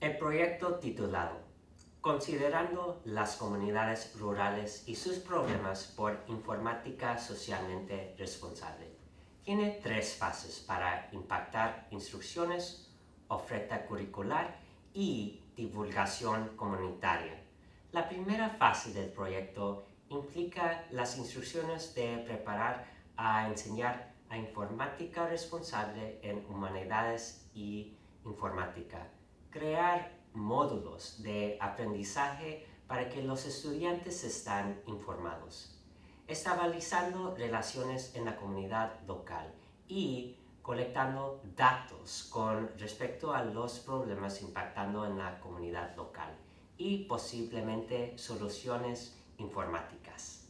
El proyecto titulado Considerando las comunidades rurales y sus problemas por informática socialmente responsable tiene 3 fases para impactar instrucciones, oferta curricular y divulgación comunitaria. La primera fase del proyecto implica las instrucciones de preparar a enseñar a informática responsable en humanidades y informática. Crear módulos de aprendizaje para que los estudiantes estén informados. Estabilizando relaciones en la comunidad local y colectando datos con respecto a los problemas impactando en la comunidad local y posiblemente soluciones informáticas.